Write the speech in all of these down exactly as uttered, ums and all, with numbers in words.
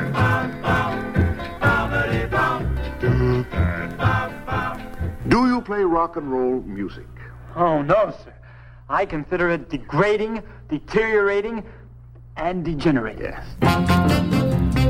Do you play rock and roll music? Oh, no, sir. I consider it degrading, deteriorating, and degenerating. Yes.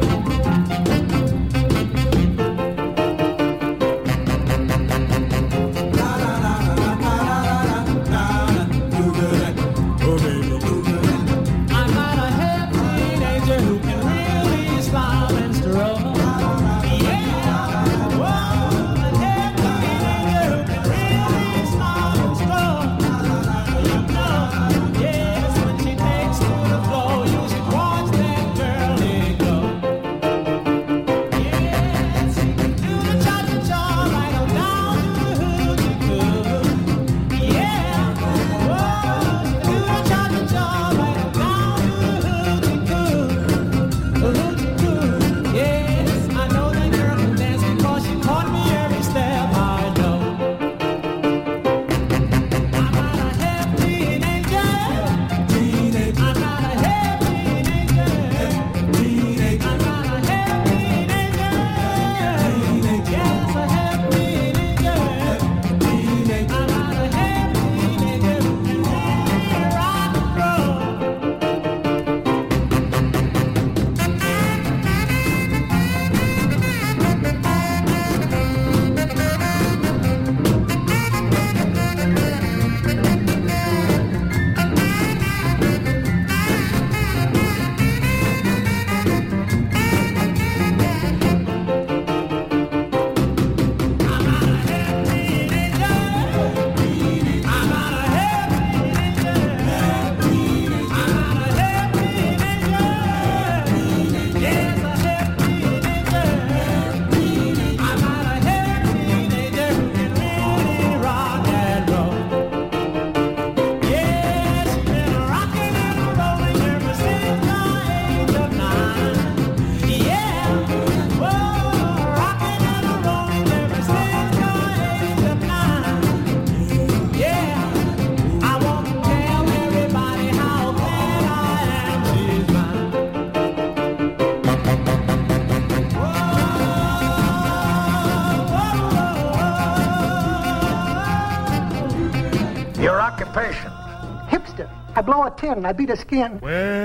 Hipster. I blow a tin and I beat a skin.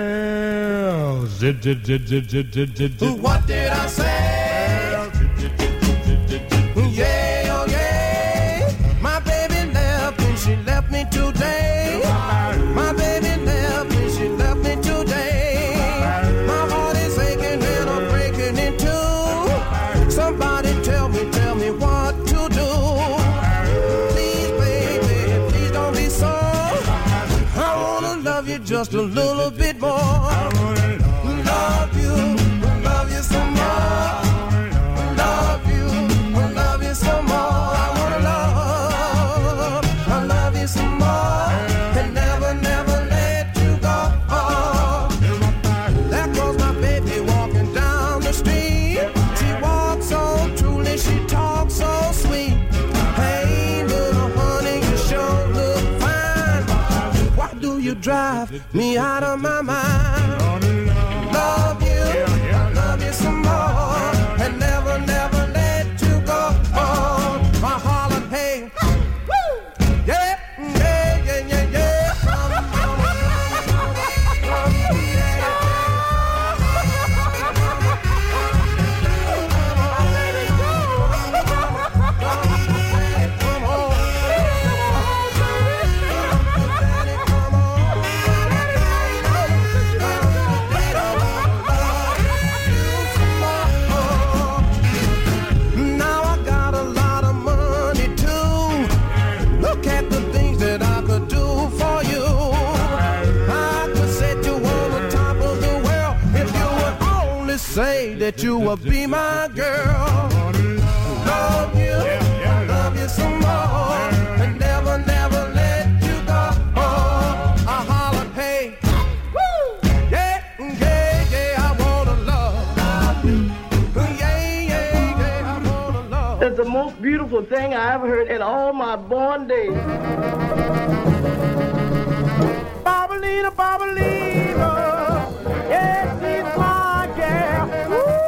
Well, zit, zit, zit, zit, zit, zit, zit, zit. What did I say? Well, zit, zit, zit, zit, zit, zit, zit. Yeah, oh yeah. My baby left and she left me today. My baby left and she left me today. My heart is aching and I'm breaking in two. Somebody tell me, tell me what to do. Please, baby, please don't be sorry. I wanna love you just a little bit more. Love you, love you some more. Love you, love you some more. I wanna love, I love you some more. And never, never let you go. There goes my baby walking down the street. She walks so truly, she talks so sweet. Hey, little honey, you sure look fine. Why do you drive me out of my mind? Love you, I love you some more. And never, never let you go. Oh, my holiday. Yeah, yeah, yeah, yeah, yeah. Now I got a lot of money too. Look at the things that I could do for you. I could set you on the top of the world if you would only say that you would be my girl. Love you, love you some more, and never, never let you go. Oh, I holler, hey, yeah, yeah, yeah, I wanna love you. Yeah, yeah, yeah, I wanna love. It's the most beautiful thing I ever heard in all my born days. Babalina, Babalina, yes, she's my girl. Woo!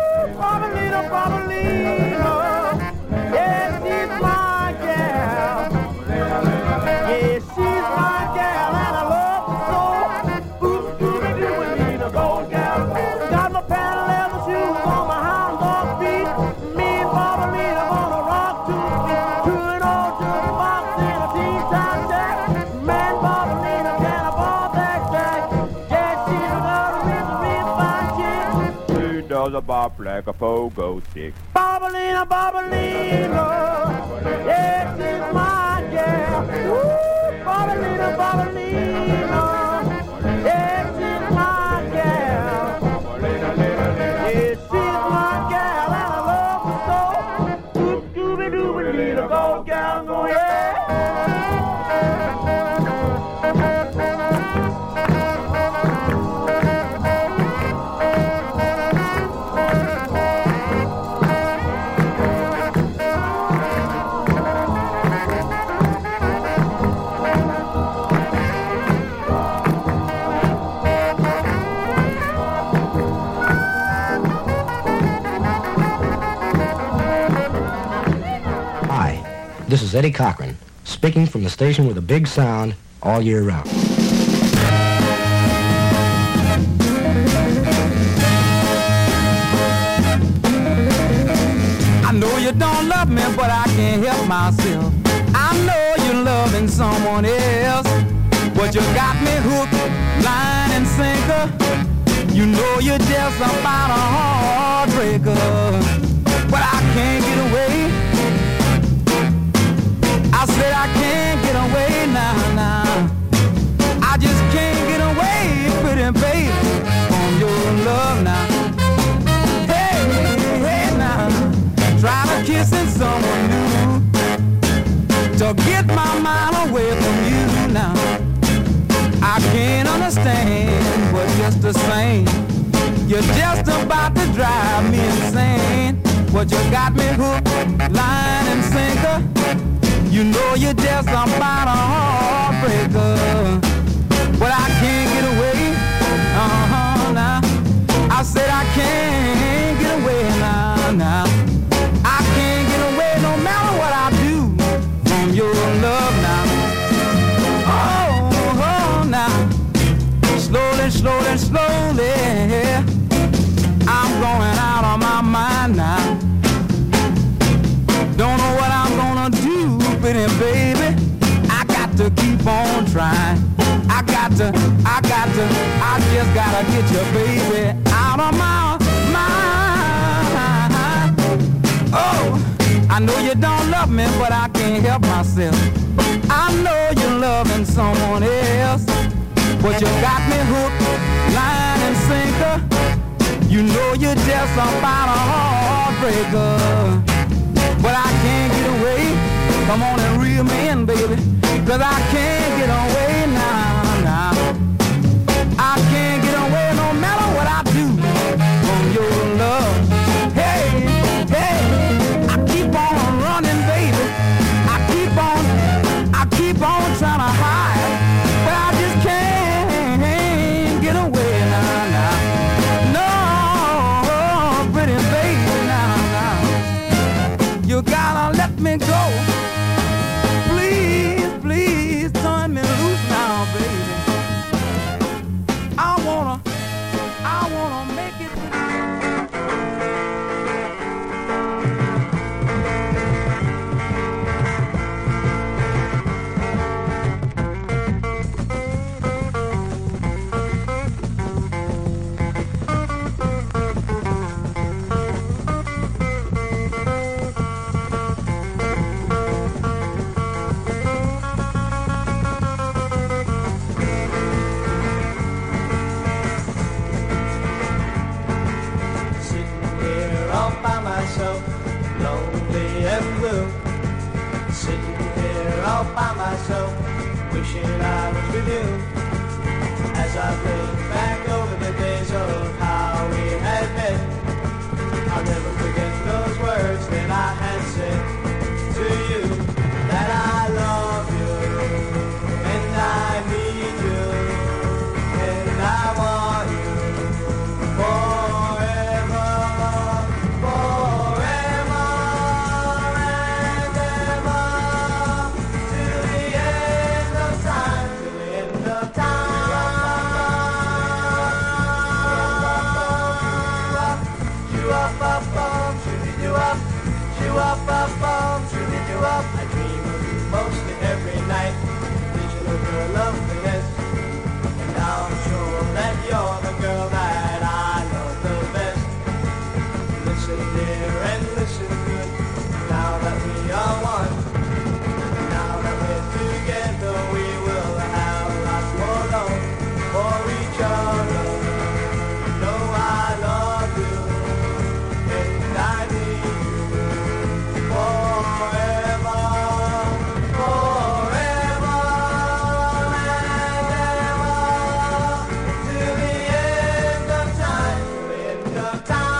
bop like a pogo stick. Bobbalina, Bobbalina, yes, it's my gal. Woo, Bobbalina, Bobbalina, yes, it's my gal. Yes, she's my gal, and I love her so. Doop, doobie, doobie, dee, the gold gal, go, yeah. This is Eddie Cochran, speaking from the station with a big sound all year round. I know you don't love me, but I can't help myself. I know you're loving someone else, but you got me hooked, line and sinker. You know you're just about a heartbreaker, but I can't get away. I said I can't get away now, now. I just can't get away, pretty baby, from your love now. Hey, hey now, try to kissing someone new to get my mind away from you now. I can't understand, but just the same, you're just about to drive me insane. But you got me hooked, line and sinker. You know you're just about a heartbreaker, but I can't get away, uh-huh, now. I said I can't get away now, now. I can't get away no matter what I do from your love now. Oh, oh, now. Slowly, slowly, slowly, I'm going out of my mind now. Don't know what I'm gonna do, pretty baby. I got to keep on trying. I got to, I got to, I just gotta get you, baby, out of my mind. Oh, I know you don't love me, but I can't help myself. I know you're loving someone else, but you got me hooked, line and sinker. You know you're just about a heartbreaker, but I can't get away. Come on and reel me in, baby, cause I can't get away now, now. I can't get away no matter what I do from your love. Hey, hey, I keep on running, baby. I keep on, I keep on trying to hide, but I just can't get away now, now. No, pretty baby, now, now. You gotta let me go. Please, please turn me loose now, baby. I wanna, I wanna make it. Lonely and blue, sitting here all by myself, wishing I was with you. As I think back over the days of how we had met, I'll never forget those words that I had said to you, that I love you, and I need you, and I want you forever, forever. I dream of you mostly every night. Vision of your loveliness, and I'm sure that you're the girl that I love the best. dear, and listen good. Now that we are one, now that we're together, we will have lots more love for each other. You know I love you, and I need you forever, forever and ever, till the end of time, end of time.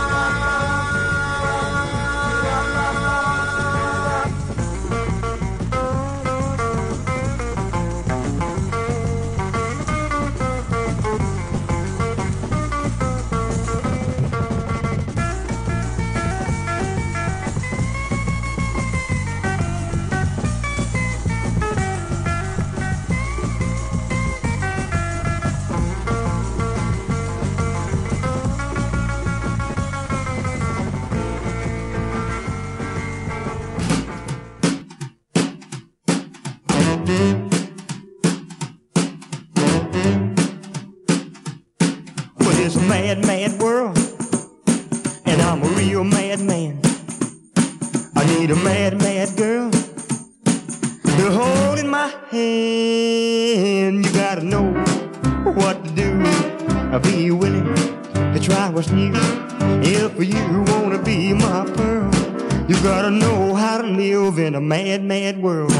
Well, it's a mad, mad world, and I'm a real mad man. I need a mad, mad girl to hold in my hand. You gotta know what to do. I'll be willing to try what's new. If you wanna be my pearl, you gotta know how to live in a mad, mad world.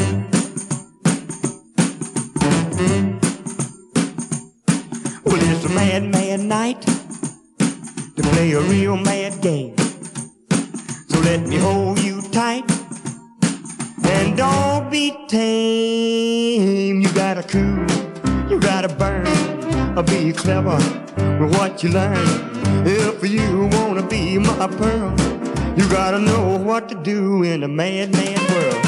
Well, it's a mad, mad night to play a real mad game. So let me hold you tight and don't be tame. You gotta cool, you gotta burn, or be clever with what you learn. If you wanna be my pearl, you gotta know what to do in a mad, mad world.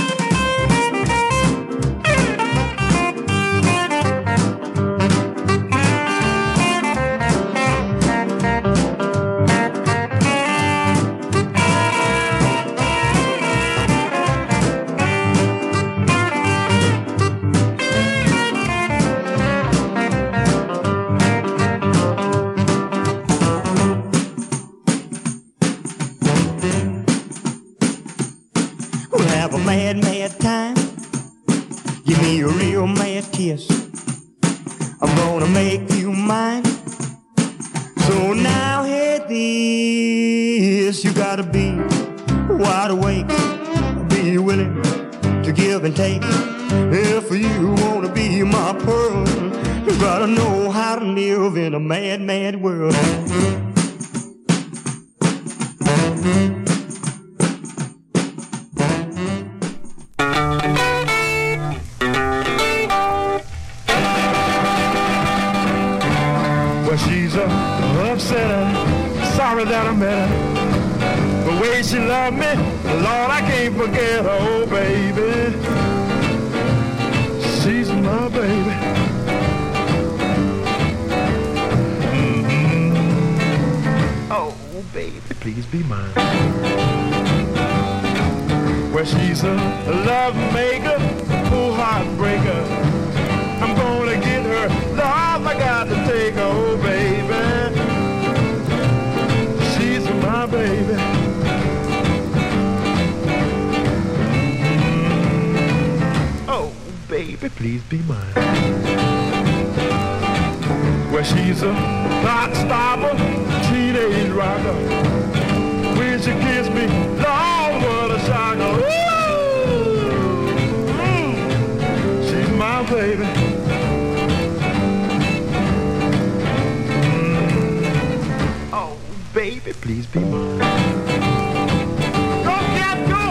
We'll have a mad, mad time. Give me a real mad kiss. I'm gonna make you mine. So now hear this. You gotta be wide awake, be willing to give and take. If you wanna be my pearl, you gotta know how to live in a mad, mad world. Well, she's a upsetter, sorry that I met her. The way she loved me, Lord, I can't forget her, oh baby. She's my baby. Mm-hmm. Oh, baby, please be mine. Well, she's a love maker, oh heartbreaker. I'm gonna get her, love, I got to take her, oh baby. She's my baby. Mm-hmm. Oh, baby, please be mine. Well, she's a hot stopper, teenage rocker. When she kiss me, Lord, what a shocker. Ooh, mm, she's my baby. Baby, please be mine. Go, cat, go!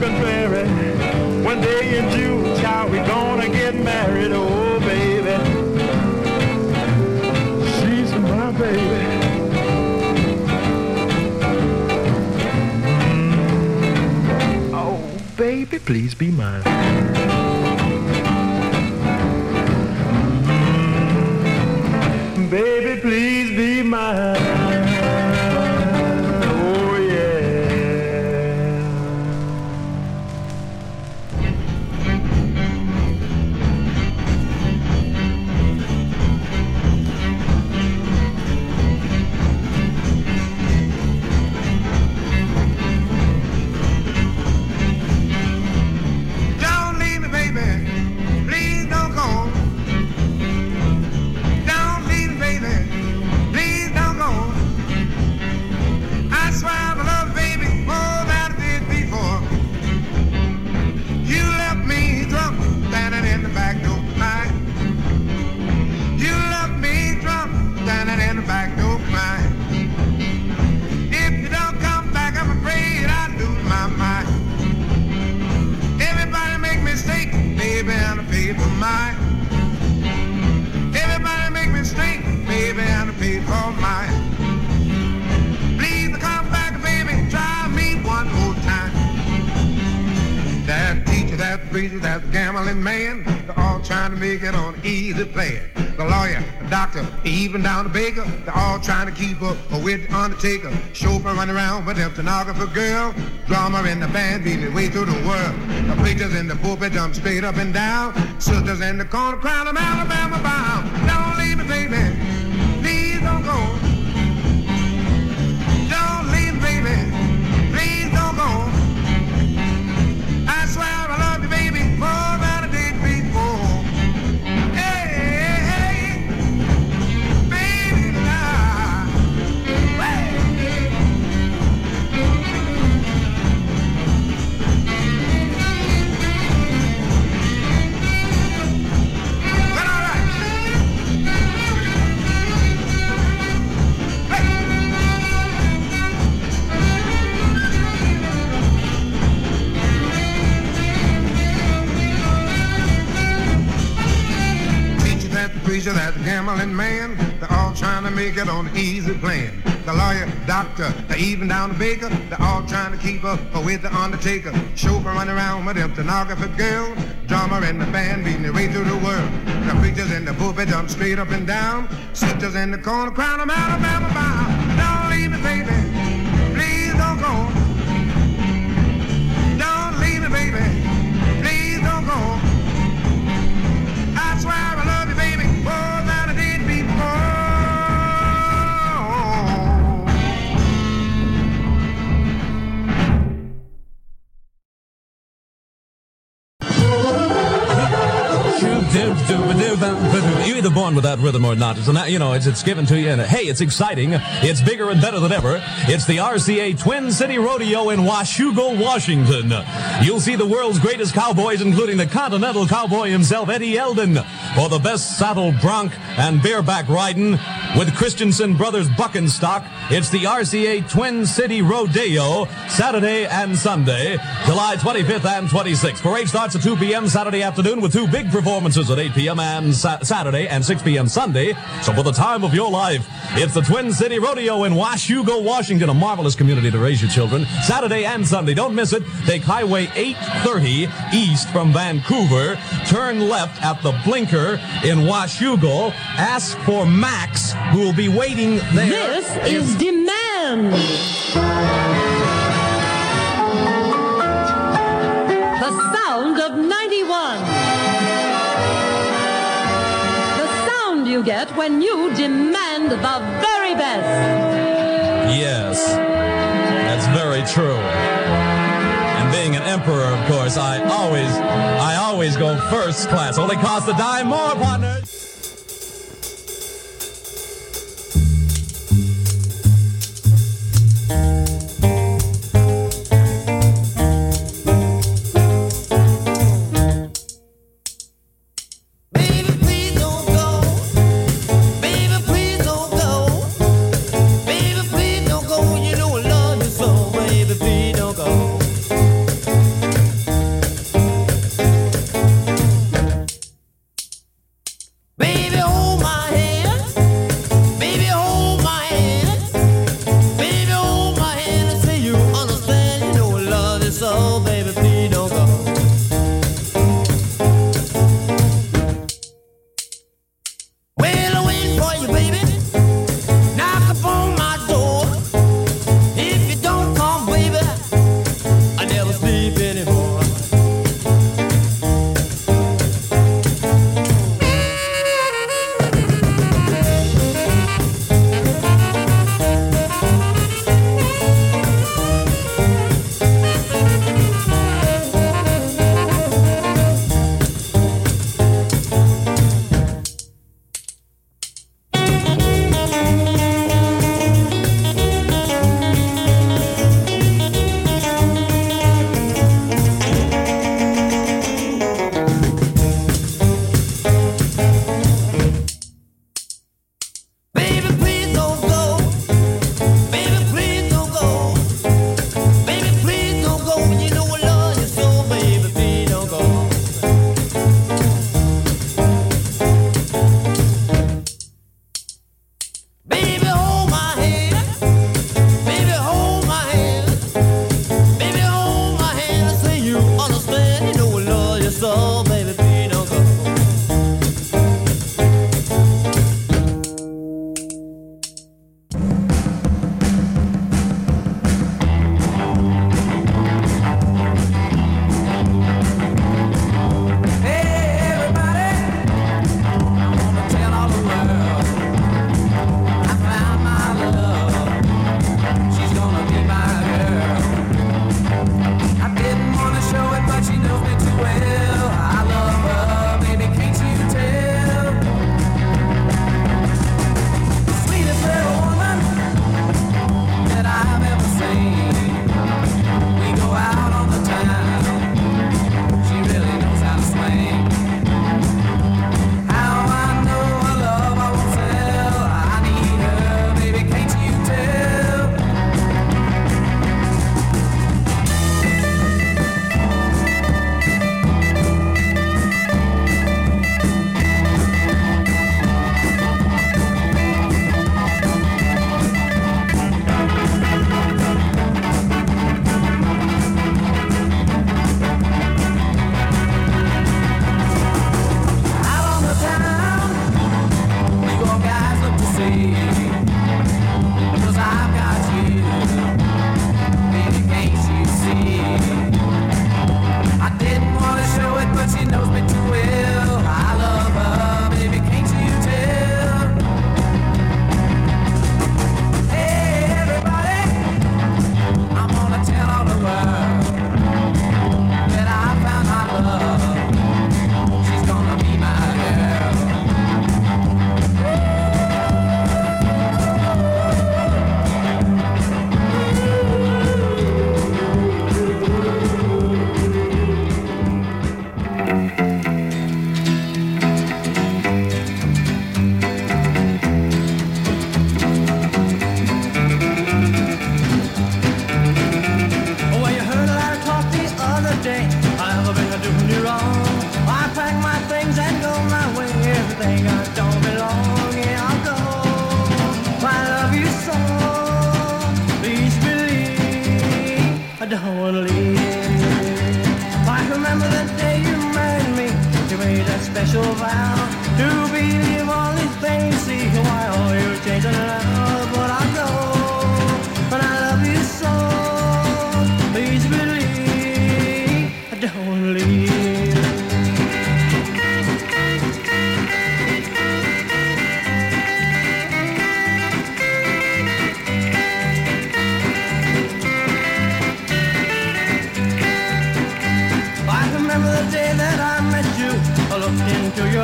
contrary. One day in June, child, we gonna get married. Oh, baby, she's my baby. Mm. Oh, baby, please be mine. Mm. Baby, please be mine. That gambling man, they're all trying to make it on easy plan. The lawyer, the doctor, even down the baker, they're all trying to keep up with the undertaker. Chauffeur running around with the stenographer girl, drummer in the band beating their way through the world. The preachers in the pulpit jump straight up and down, sisters in the corner crying, I'm Alabama bound. Don't leave me, baby, please don't go. Don't leave me, baby, please don't go. I swear I love you, baby, more than I did before. Hey, hey, hey, baby, now. Hey. Well, all right. The preacher, that gambling man, they're all trying to make it on the easy plan. The lawyer, doctor, even down the baker, they're all trying to keep up with the undertaker. Chauffeur running around with them stenographer girl, drummer in the band beating their way through the world. The preachers in the pulpit jump straight up and down, sisters in the corner crying, I'm Alabama bound. Don't leave me, baby, please don't go. Don't leave me, baby, please don't go. I swear I love you, baby, more than I did before. You're either born with that rhythm or not. It's not, you know, it's it's given to you, and hey, it's exciting. It's bigger and better than ever. It's the R C A Twin City Rodeo in Washougal, Washington. You'll see the world's greatest cowboys, including the Continental Cowboy himself, Eddie Eldon, for the best saddle bronc and bareback riding with Christensen Brothers Buckenstock. It's the R C A Twin City Rodeo, Saturday and Sunday, July twenty-fifth and twenty-sixth. Parade starts at two p.m. Saturday afternoon with two big performances at eight p.m. and sa- Saturday and six p.m. Sunday. So for the time of your life, it's the Twin City Rodeo in Washougal, Washington, a marvelous community to raise your children. Saturday and Sunday. Don't miss it. Take Highway eight thirty east from Vancouver. Turn left at the blinker in Washougal. Ask for Max, who will be waiting there. This is Demand. The sound of ninety-one. The sound you get when you demand the very best. Yes, that's very true. And being an emperor, of course, I always, I always go first class. Only costs a dime more, partners.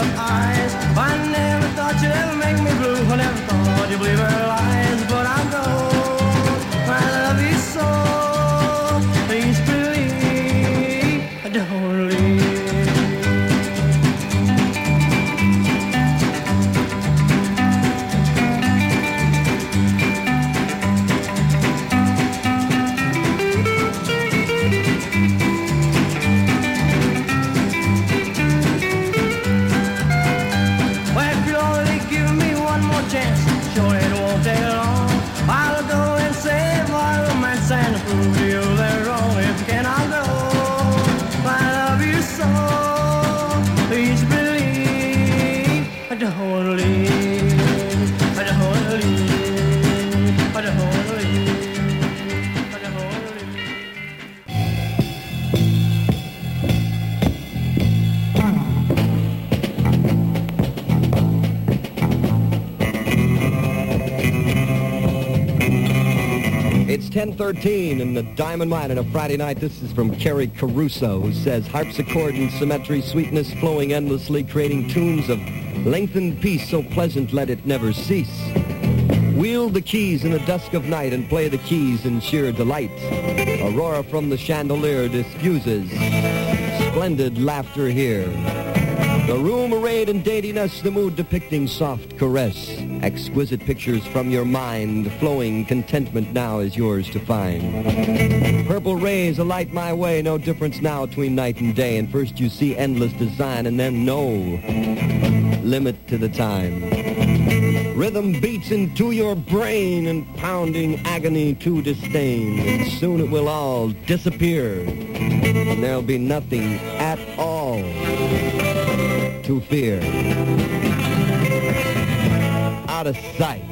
of eyes. I never thought you'd ever make me blue. I never thought you'd believe her lies. But I go, I love you so. Please believe, don't leave. ten thirteen in the Diamond Mine on a Friday night. This is from Kerry Caruso, who says, harpsichord and symmetry, sweetness flowing endlessly, creating tunes of lengthened peace so pleasant let it never cease. Wield the keys in the dusk of night and play the keys in sheer delight. Aurora from the chandelier diffuses splendid laughter here. The room arrayed in daintiness, the mood depicting soft caress. Exquisite pictures from your mind, flowing contentment now is yours to find. Purple rays alight my way, no difference now between night and day. And first you see endless design, and then no limit to the time. Rhythm beats into your brain, and pounding agony to disdain. And soon it will all disappear, and there'll be nothing at all to fear. Out of sight.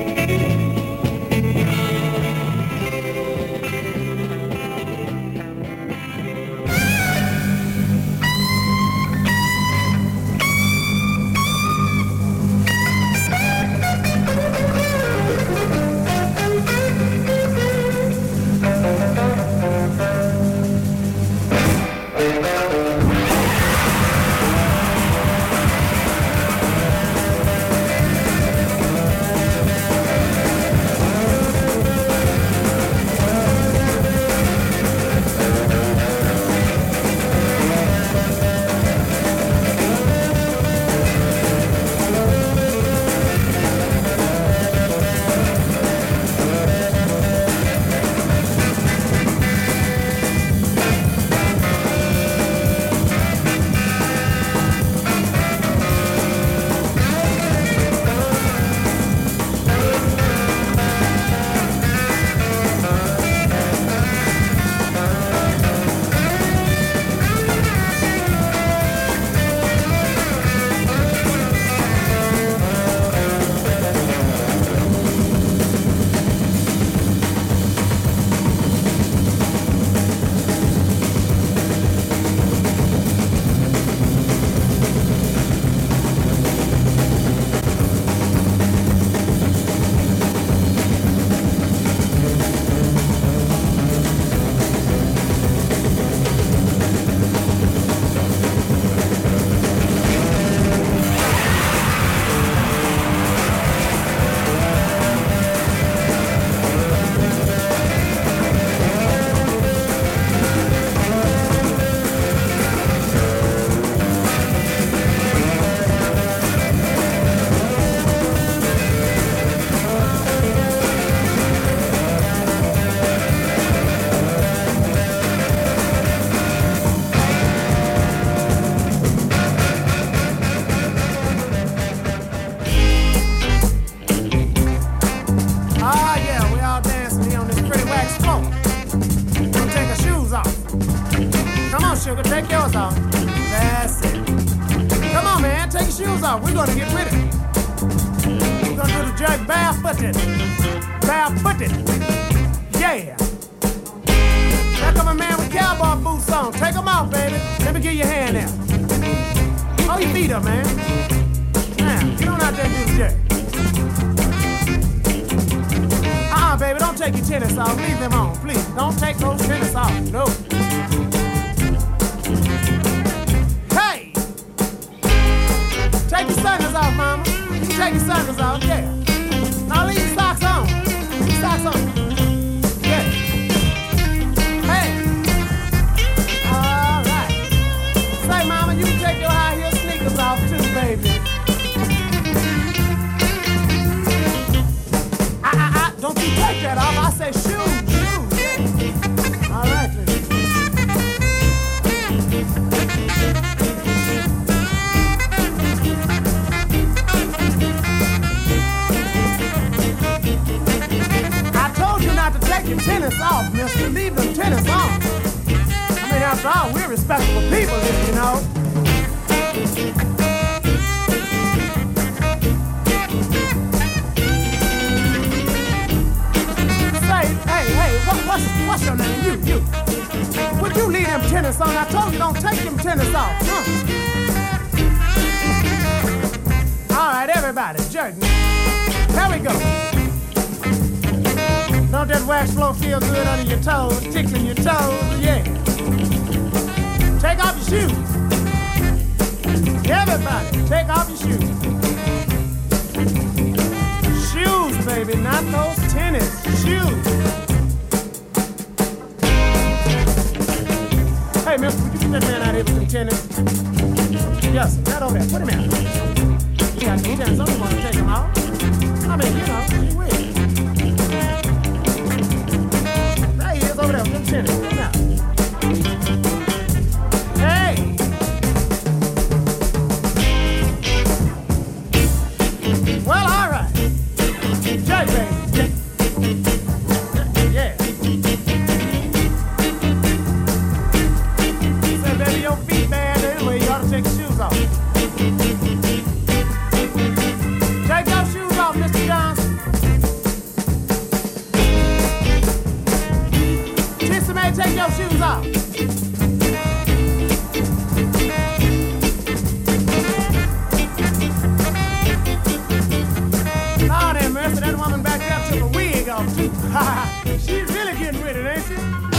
We're gonna get with it. We're gonna do the jug barefooted. Barefooted. Yeah. There come a man with cowboy boots on. Take them off, baby. Let me get your hand out. Hold your feet up, man. Now, get on out there and do the jug. Uh-uh, baby, don't take your tennis off. Leave them on, please. Don't take those tennis off. No. can take your sandals off, yeah. Now leave your socks on. Leave your socks on. Yeah. Hey. All right. Say, mama, you can take your high heel sneakers off too, baby. I, I, I, don't you take that off. I say shoes, shoes, yeah. All right, baby. Take your tennis off, mister. Leave them tennis on. I mean, after all, we're respectable people here, you know. Say, hey, hey, what, what's, what's your name? You, you. Would you leave them tennis on? I told you don't take them tennis off. Huh? All right, everybody, jerk me. Here we go. Don't that wax flow feel good under your toes, tickling your toes, yeah. Take off your shoes. Everybody, take off your shoes. Shoes, baby, not those tennis shoes. Hey, mister, would you put that man out here with some tennis? Yes, right over there. Put him out. You got some tennis. Someone want to take him out. I mean, you know, you will. Over there, good tennis. Come out. Hey! Well, all right. Jay, baby. Yeah. Say, baby, your feet bad anyway. You ought to take your shoes off. Take your shoes off, Mister Johnson. Take your shoes off. Lord have mercy, that woman back there took a wig off too. She's really getting with it, ain't she?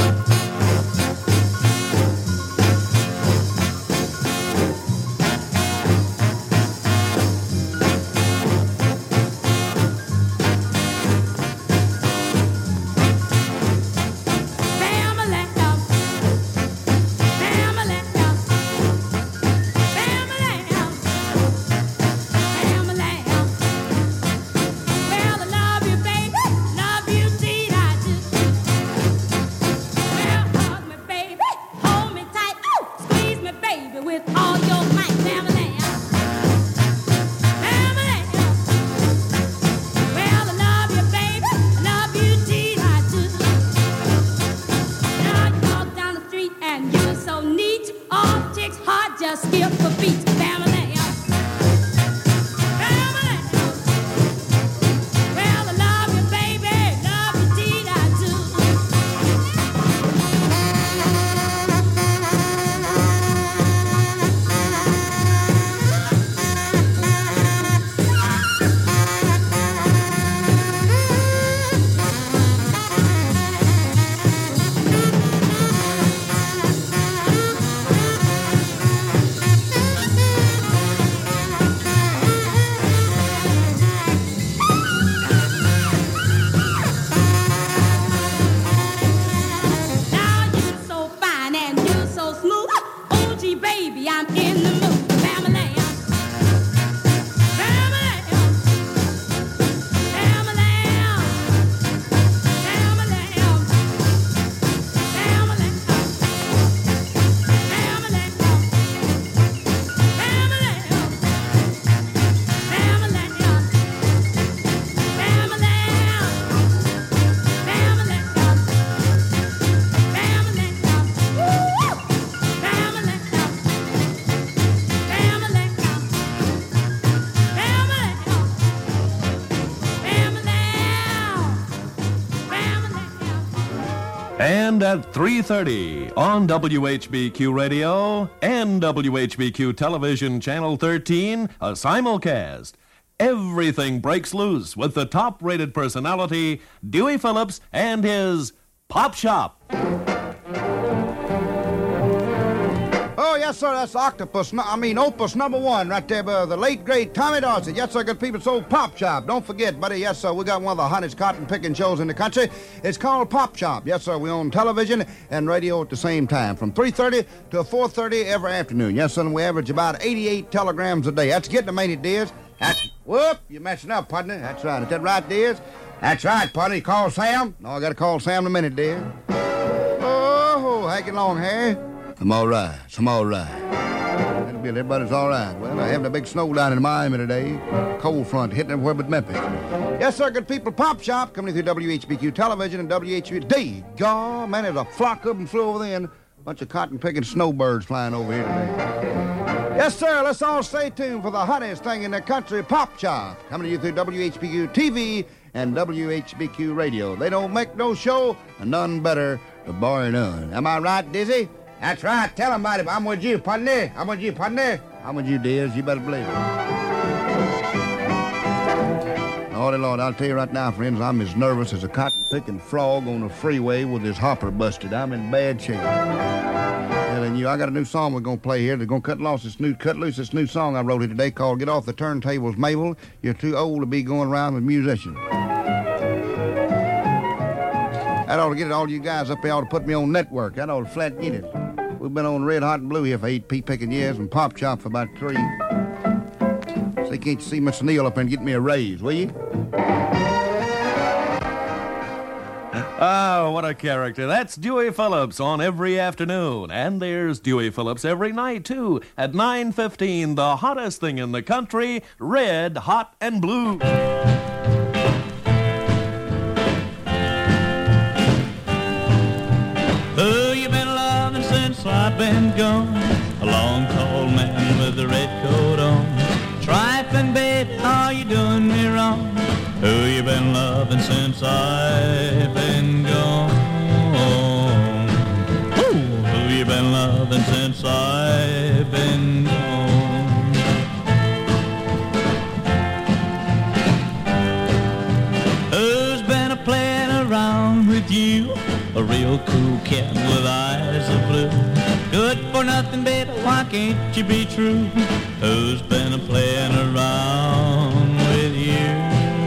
And at three thirty on W H B Q Radio and W H B Q Television Channel thirteen, a simulcast. Everything breaks loose with the top-rated personality, Dewey Phillips, and his Pop Shop. Oh, yes, Yes, sir, that's Octopus, no, I mean Opus number one right there by the late, great Tommy Dorsey. Yes, sir, good people, it's old Pop Shop. Don't forget, buddy, yes, sir, we got one of the hottest cotton-picking shows in the country. It's called Pop Shop. Yes, sir, we own television and radio at the same time from three thirty to four thirty every afternoon. Yes, sir, and we average about eighty-eight telegrams a day. That's getting them, ain't it, dears? That's, whoop, you're messing up, partner. That's right. Is that right, dears? That's right, partner. You call Sam? No, I got to call Sam in a minute, dear. Oh, hang it long, Harry. I'm all right. I'm all right. That'll be it. Everybody's all right. Well, they're having a big snow down in Miami today. Cold front hitting everywhere but Memphis. Yes, sir, good people. Pop Shop coming through W H B Q television and W H B D. God, man, there's a flock of them flew over there and a bunch of cotton-picking snowbirds flying over here today. Yes, sir, let's all stay tuned for the hottest thing in the country, Pop Shop, coming to you through W H B Q T V and W H B Q Radio. They don't make no show, and none better, bar none. Am I right, Dizzy? That's right. Tell him about it. I'm with you, partner. I'm with you, partner. I'm with you, dears. You better believe it. Lordy, Lord, I'll tell you right now, friends, I'm as nervous as a cotton-picking frog on the freeway with his hopper busted. I'm in bad shape. Telling you, I got a new song we're going to play here. They're going to cut loose this new, cut loose this new song I wrote here today called Get Off the Turntables, Mabel. You're too old to be going around with musicians. That ought to get it, all you guys up there ought to put me on network. That ought to flat get it. We've been on Red Hot and Blue here for eight pea-picking years and Pop Shop for about three. So can't you see Mister Neil up there and get me a raise, will you? Oh, what a character. That's Dewey Phillips on every afternoon. And there's Dewey Phillips every night, too. At nine fifteen, the hottest thing in the country, Red Hot and Blue. I've been gone, a long tall man with a red coat on. Trifling baby, are you doing me wrong? Who you been loving since I've been gone? Ooh, who you been loving since I've been gone? Who's been a playing around with you? A real cool cat with eyes of blue. Good for nothing, baby, why can't you be true? Who's been a playing around with you?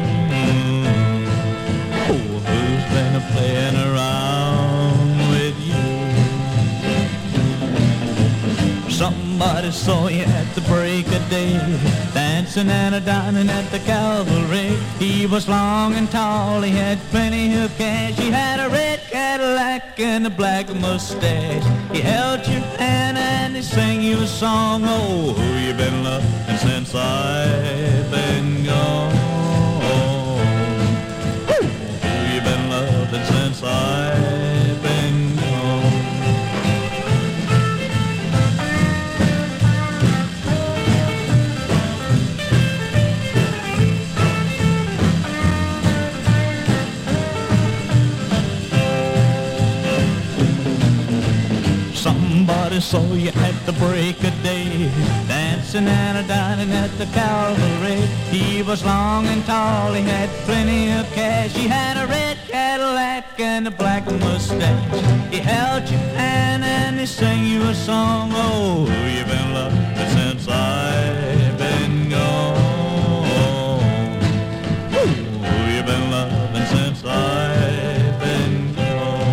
Oh, who's been a playing around with you? Somebody saw you at the break of day, dancing and a dining at the Calvary. He was long and tall, he had plenty of cash. He had a red Cadillac and a black mustache. He held your hand and he sang you a song. Oh, who you been loving since I've been gone? Who you been loving since I've been gone? Somebody saw you at the break of day, dancing and a dining at the Calvary. He was long and tall, he had plenty of cash. He had a red Cadillac and a black mustache. He held your hand and he sang you a song. Oh, who you been loving since I've been gone? Who you been loving since I've been gone?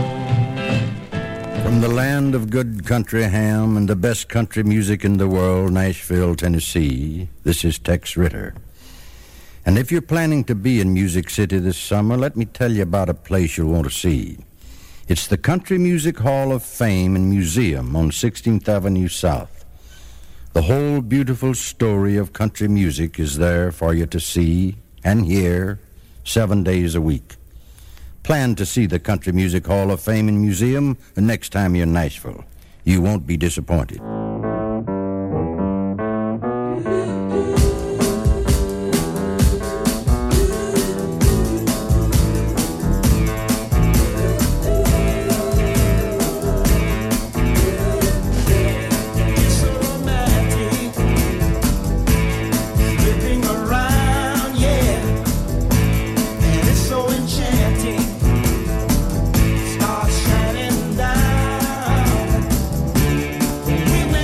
From the land of good country ham and the best country music in the world, Nashville, Tennessee, this is Tex Ritter. And if you're planning to be in Music City this summer, let me tell you about a place you'll want to see. It's the Country Music Hall of Fame and Museum on sixteenth Avenue South. The whole beautiful story of country music is there for you to see and hear seven days a week. Plan to see the Country Music Hall of Fame and Museum the next time you're in Nashville. You won't be disappointed. We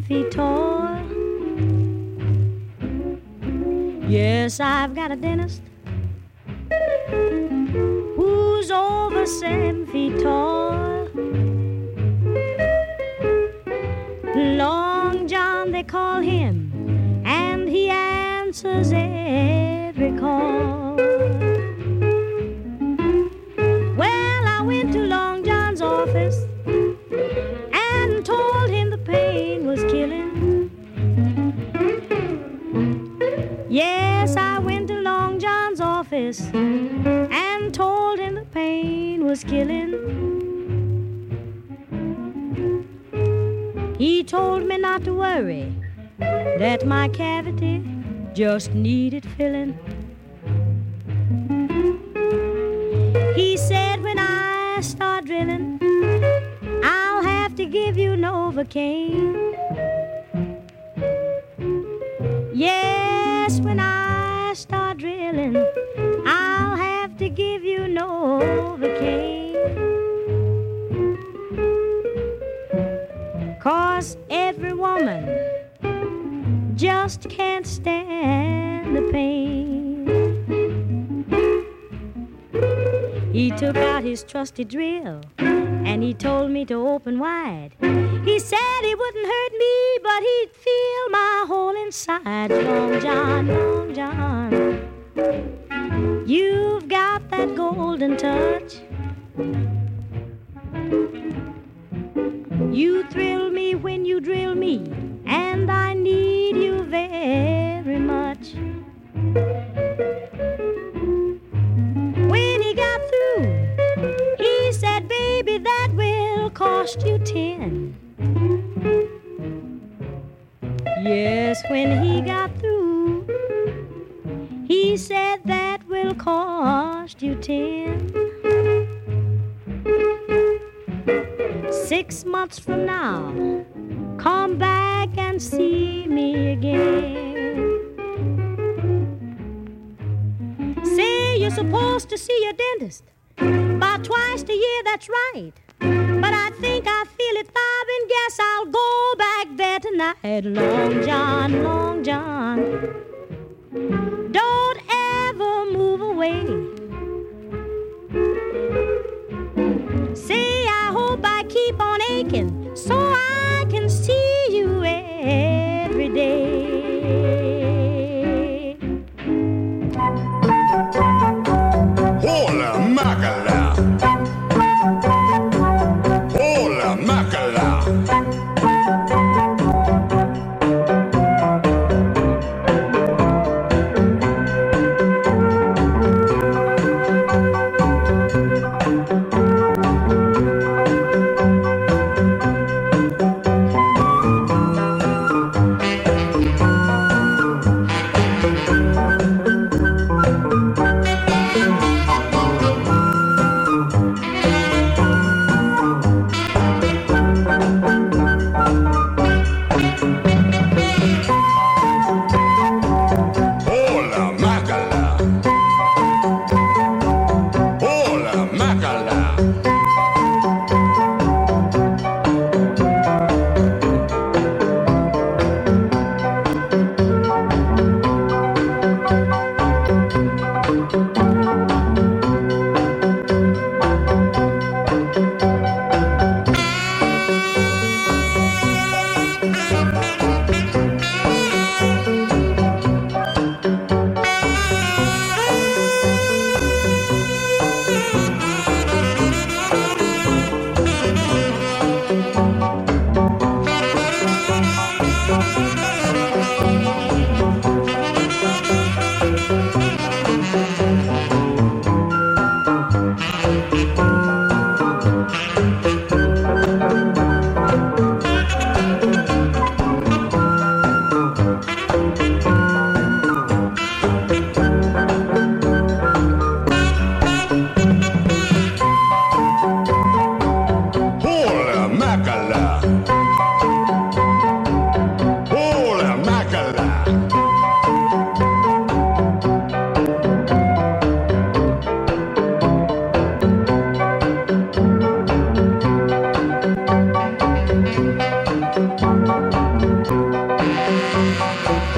feet tall. Yes, I've got a dentist who's over seven feet tall. Long John, they call him, and he answers every call. Well, I went to Long John's office and told him the pain was killing. Yes, I went to Long John's office and told him the pain was killing. He told me not to worry, that my cavity just needed filling. He said when I start drilling, I'll have to give you Novocaine. Yes, when I start drilling, I'll have to give you Novocaine. 'Cause every woman just can't stand the pain. He took out his trusty drill and he told me to open wide. He said he wouldn't hurt me, but he'd feel my whole inside. Long John, Long John, you've got that golden touch. You thrill me when you drill me, and I need you very much. When he got through, he said, baby, that will cost you ten. Yes, when he got through, he said that will cost you ten. Six months from now, come back and see me again. Say you're supposed to see your dentist about twice a year, that's right. But I think I feel it throbbing, guess I'll go back there tonight. Long John, Long John, don't ever move away. Say I hope I keep on aching so I can see you every day. Hola Macala, hola Macala.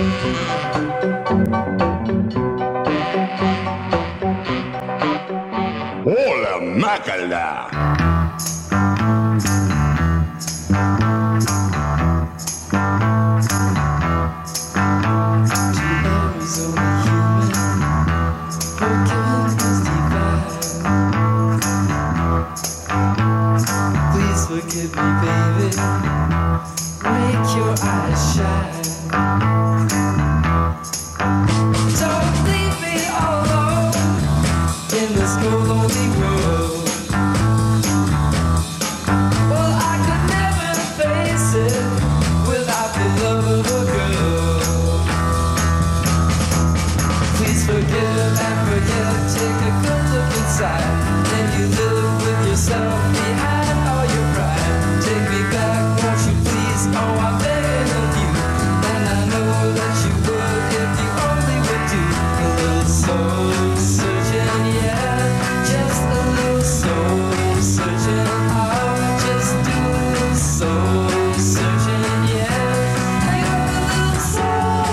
Hola, Macala. Please forgive me, baby. Make your eyes shine. Don't leave me alone in this cold, lonely world. Well, I could never face it without the love of a girl. Please forgive and forget. Take a good look inside. Then you live with yourself behind all your pride. Take me back, won't you please? Oh, I'm begging of you. And I know that you would if you only would do a little soul searching, yeah. Just a little soul searching. Oh, just do a little soul searching, yeah. Make a little soul.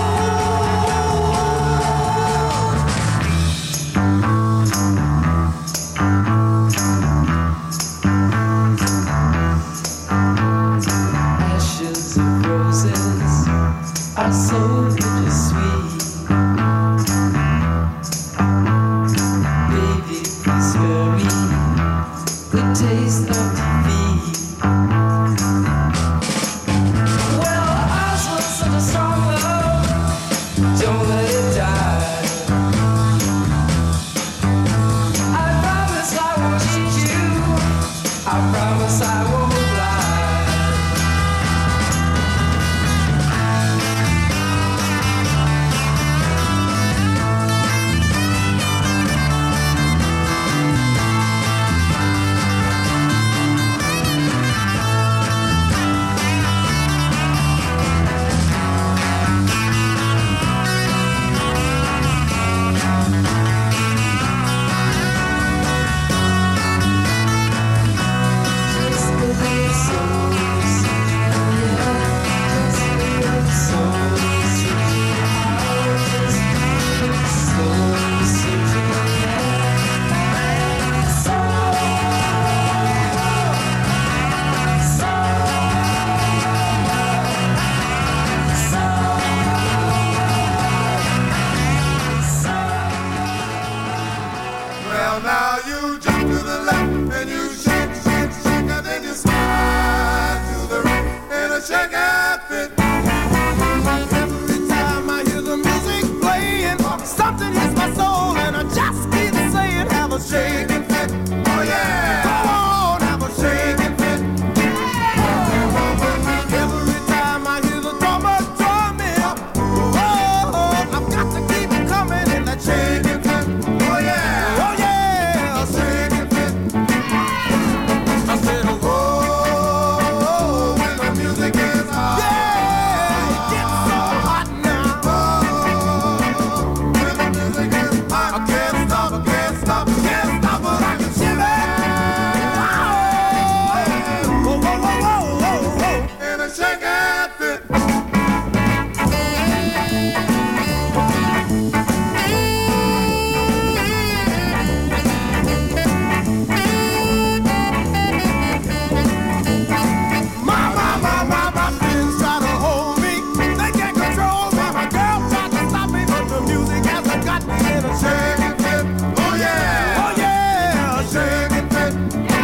Ashes of roses are so bittersweet. Baby, please spare me the taste of defeat. Well, ours was such a strong love. Don't let it die. I promise I won't cheat you. I promise I won't lie. Just a little soul searching, yeah. Just a little soul searching. Oh, just a little soul searching, yeah. Soul, Well, now you jump to the left and you shake, shake, shake, and then you slide to the right in a shake outfit. Every time I hear the music playing, something hits my soul and I just keep saying, have a shaking fit. Oh yeah, come on, have a shaking fit. Every time I hear the drummer drumming, oh, I've got to keep it coming in that shaking fit. Oh yeah, oh yeah, a shaking fit. I said, oh, when the music is hot. Yeah, it gets so hot now. Oh, when the music is hot, I can't stop, I can't stop, can't stop, but I can shiver. Whoa, whoa, whoa, whoa, whoa, whoa, in a shake outfit. My, my, my, my, my friends try to hold me. They can't control me. My girl tried to stop me, but the music hasn't got me in a shaking fit. Oh yeah, oh yeah, a shaking fit.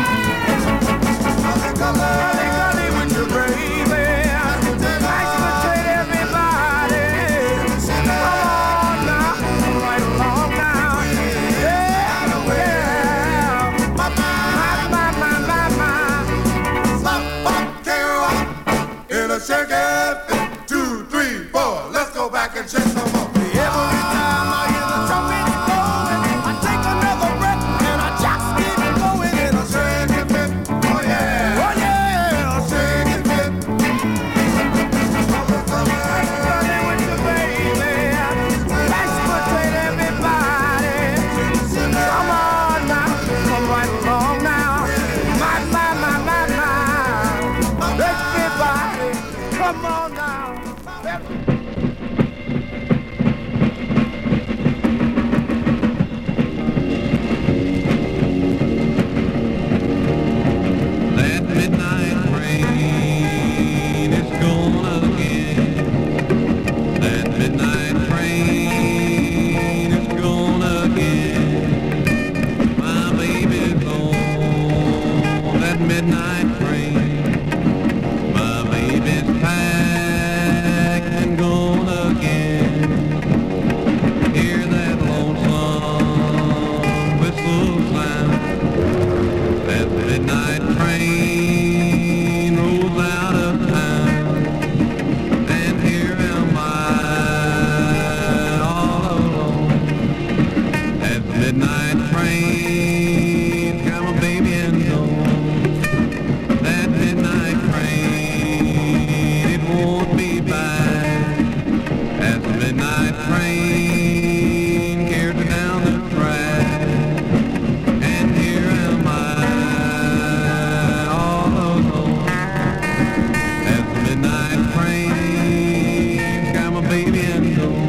I think I love it with you, baby. I can take everybody. Come on now, right along now. Yeah, yeah. My, my, my, my, my, my. Stop, pop, carol, in a shake outfit. Two, three, four. Let's go back and shake some more. Every time I hear the trumpet blowing, I take another breath and I just keep it going in a shaking fit. Oh yeah, oh yeah, a shaking fit. Everybody with you, baby. Let's portray everybody. Come on now, come right along now. My, my, my, my, my. Everybody, come on now. midnight train is gonna get my baby's on that midnight train. My baby's packed and gonna get hear that lonesome whistle sound. That midnight train rolls out of town. And here am I all alone. That midnight train got my baby and gone. That midnight train, it won't be back. That midnight train carries me down the track. And here am I all alone. That midnight train got my baby and gone.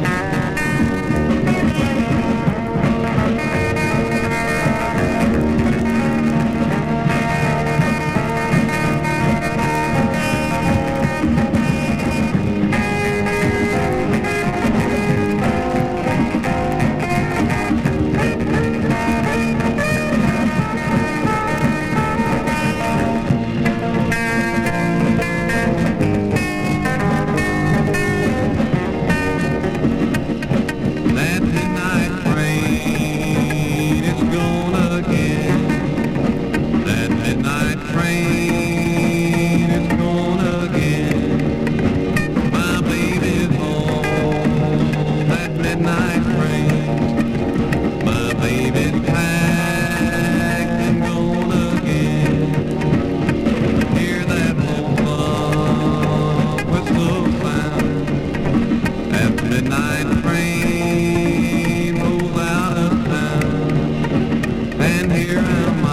That midnight train is gonna get. That midnight train is gonna get my baby's home. That midnight train, my baby's packed and gonna get hear that lonesome whistle sound. That midnight train rolls out of town. And here am I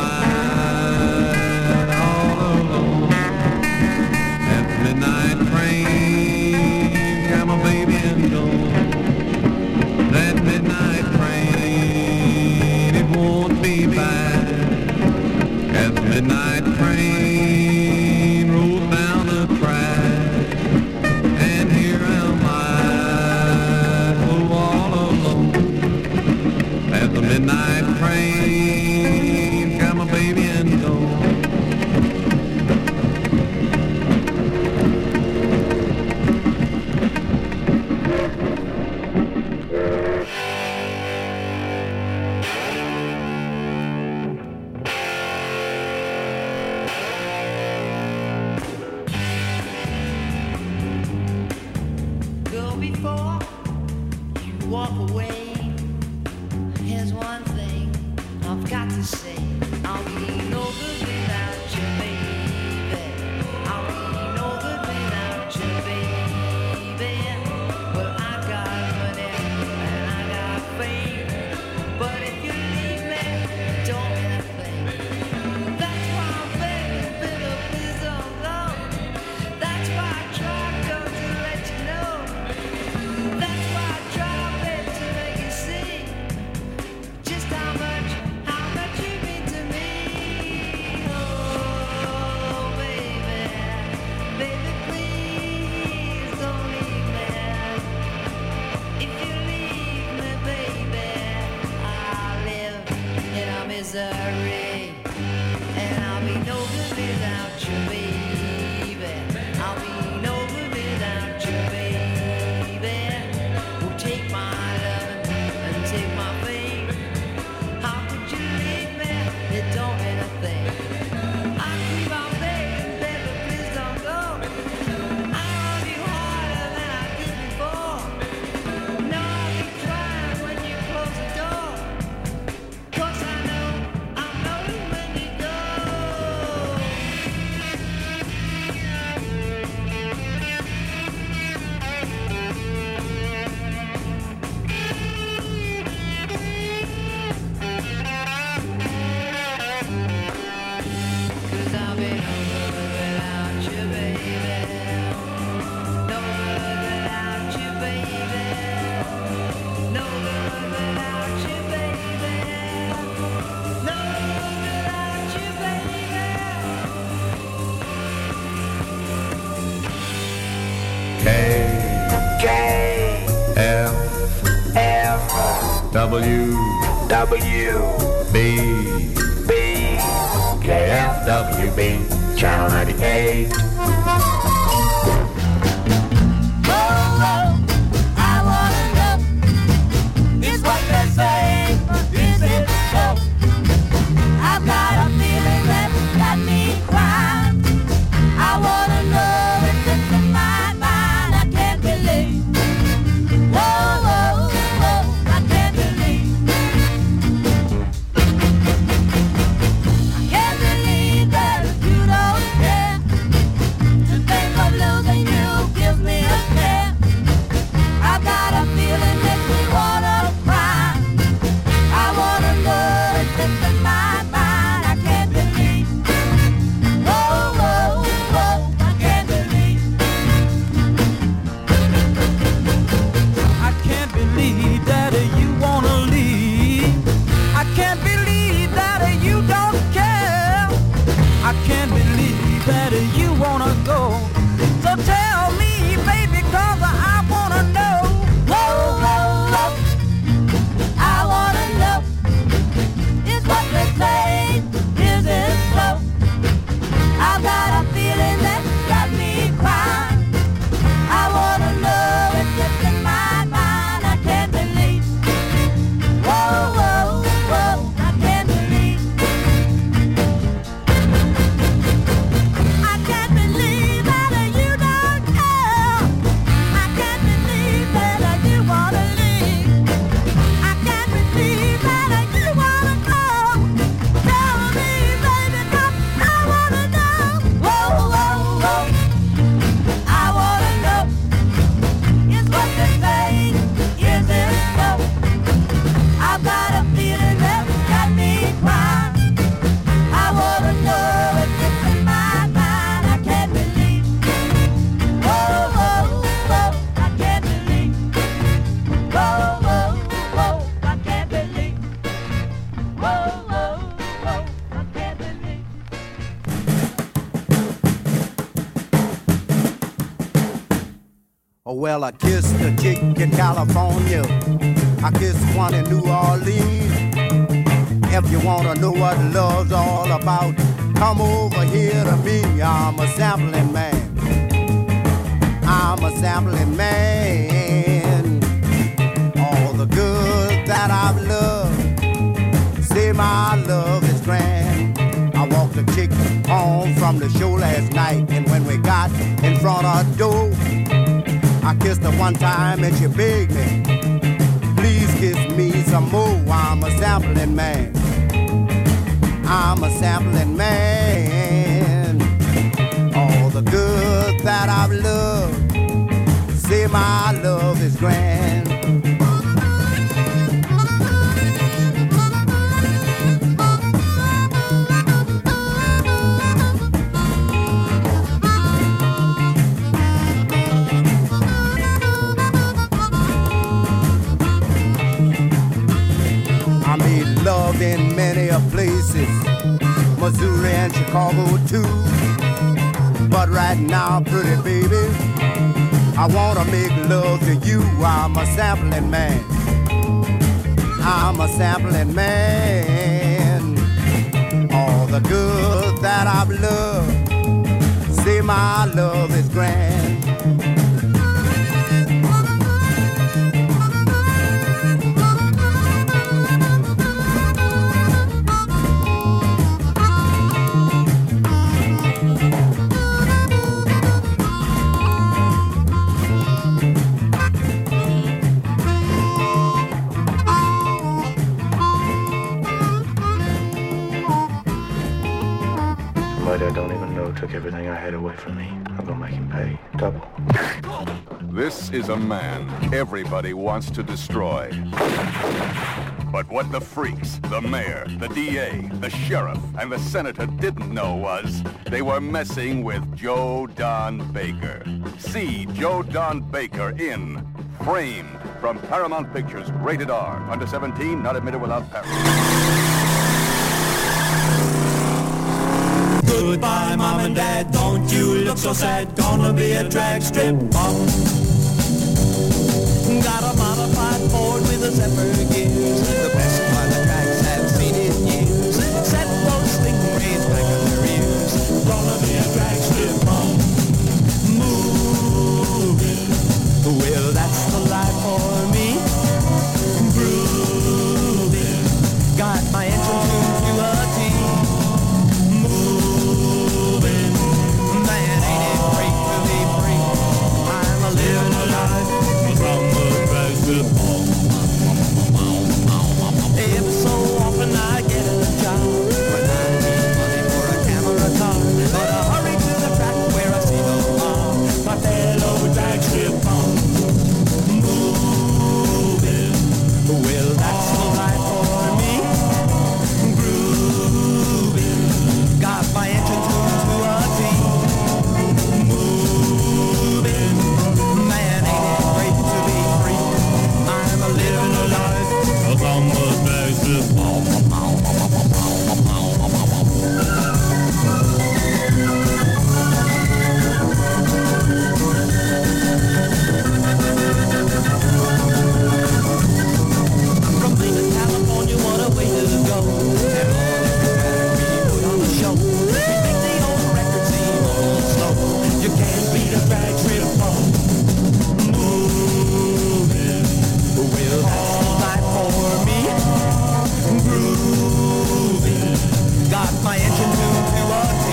all alone. That midnight train got my baby and gone. That midnight train, it won't be back. That midnight train rolls down the track. And here am I, oh, all alone. As the midnight train got my baby and gone. Go before you walk away. Here's one thing I've got to say. I'll be no good without you, baby. I'll be no good without you, baby. Well, I got money and I got fame, but if you leave me, don't mean a thing. That's why I'm begging, baby, please don't go. That's why I try to let you know. That's why I try baby, to make you see just how much, how much you mean to me. Oh, baby, baby, please don't leave me. If you leave me, baby, I'll live in a misery, and I'll be no good without you, baby. I'll be no good without you, baby. Well, take my love and take my faith. How could you leave me? It don't mean a thing. I keep on begging, baby, please don't go. I love you harder than I did before. No, I'll be crying when you close the door. 'Cause I know, I know W W B B K F W B Channel ninety-eight. Well, I kissed a chick in California. I kissed one in New Orleans. If you wanna know what love's all about, come over here to me. I'm a sampling man. I'm a sampling man. All the good that I've loved, say my love is grand. I walked a chick home from the show last night, and when we got in front of her door, I kissed her one time and she begged me, please kiss me some more. I'm a sampling man. I'm a sampling man. All the good that I've loved, say my love is grand. Love in many of places, Missouri and Chicago too. But right now, pretty baby, I wanna make love to you. I'm a sampling man. I'm a sampling man. All the good that I've loved, say my love is grand. I don't even know took everything I had away from me. I'm gonna make him pay double. This is a man everybody wants to destroy. But what the freaks, the mayor, the D A, the sheriff, and the senator didn't know was they were messing with Joe Don Baker. See Joe Don Baker in Framed from Paramount Pictures, rated R, under seventeen, not admitted without parent. Goodbye, Mom and Dad, don't you look so sad. Gonna be a drag strip pop. Got a modified Ford with a zipper gear. this ball. From Maine to California, what a way to go. And all you gotta be put on the show. You make the old record seem a little slow. You can't beat a drag straight apart. Moving will have some life for me. Grooving, got my engine tuned to a T.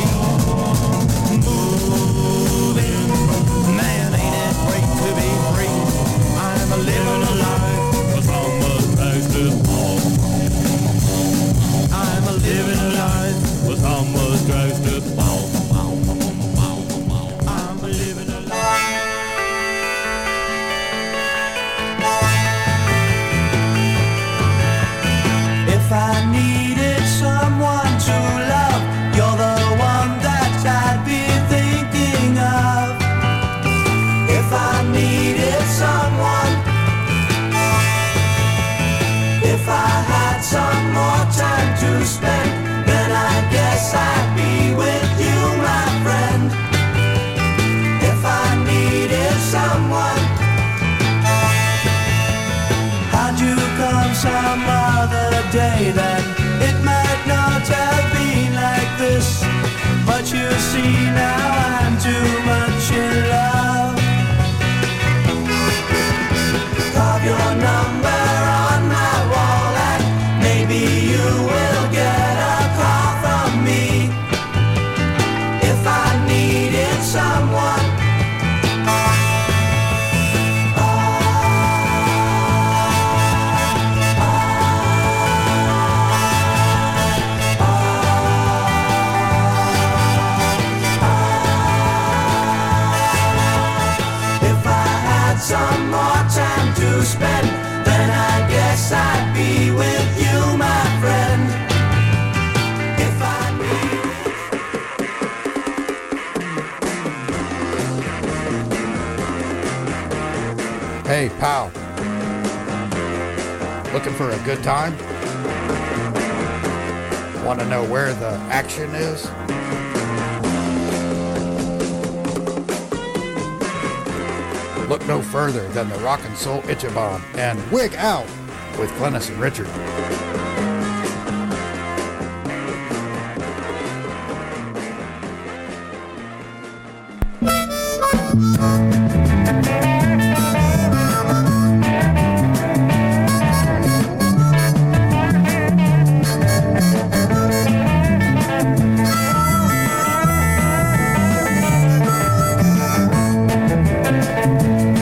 Moving, man, ain't it great to be free? I'm a living a life. I'm a living a life with how much drives this ball. I'm a living a life. If I needed someone to love, you're the one that I'd be thinking of. If I needed someone, if I had some more time to spend, then I guess I'd be with you, my friend. If I needed someone, how'd you come some other day then? It might not have been like this, but you see now I'm too much in love. Carve your number on my wall and maybe you will get a call from me. If I needed someone, if I had some more time to spend, then I guess I'd be with you, my friend. If I Hey, pal. Looking for a good time? Want to know where the action is? Look no further than the Rockin' Soul Itchabomb and Wig Out with Glennis and Richard.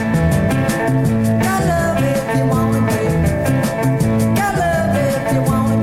Got love if you wanna, baby. Got love if you wanna.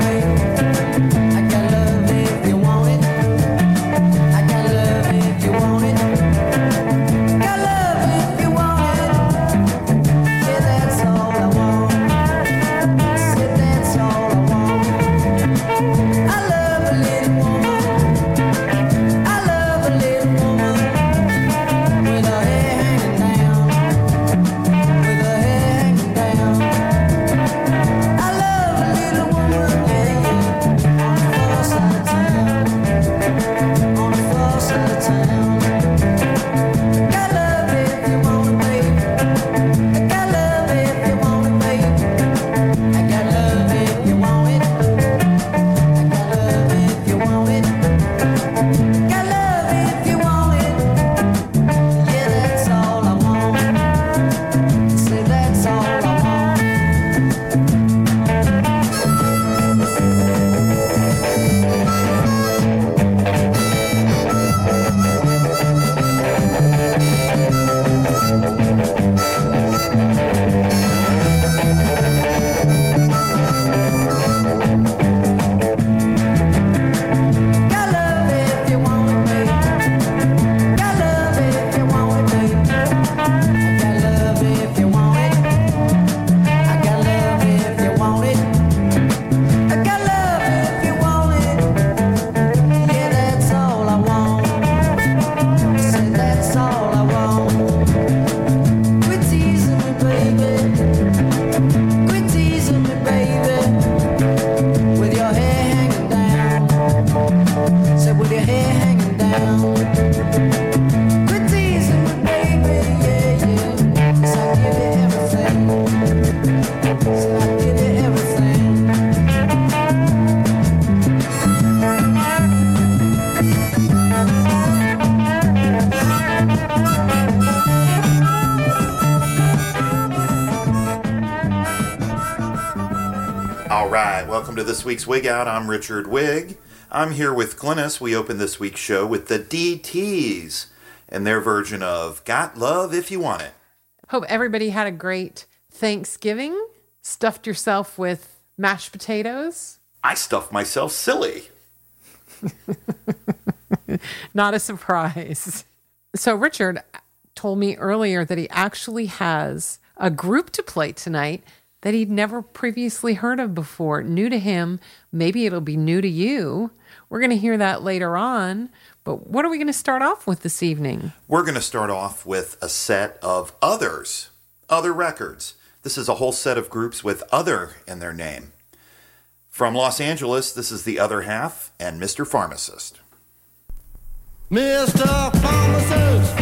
All right, welcome to this week's Wig Out. I'm Richard Wig. I'm here with Glynis. We open this week's show with the D Ts and their version of Got Love If You Want It. Hope everybody had a great Thanksgiving. Stuffed yourself with mashed potatoes. I stuffed myself silly. Not a surprise. So Richard told me earlier that he actually has a group to play tonight that he'd never previously heard of before. New to him. Maybe it'll be new to you. We're going to hear that later on. But what are we going to start off with this evening? We're going to start off with a set of others, other records. This is a whole set of groups with other in their name. From Los Angeles, this is The Other Half and Mister Pharmacist. Mister Pharmacist,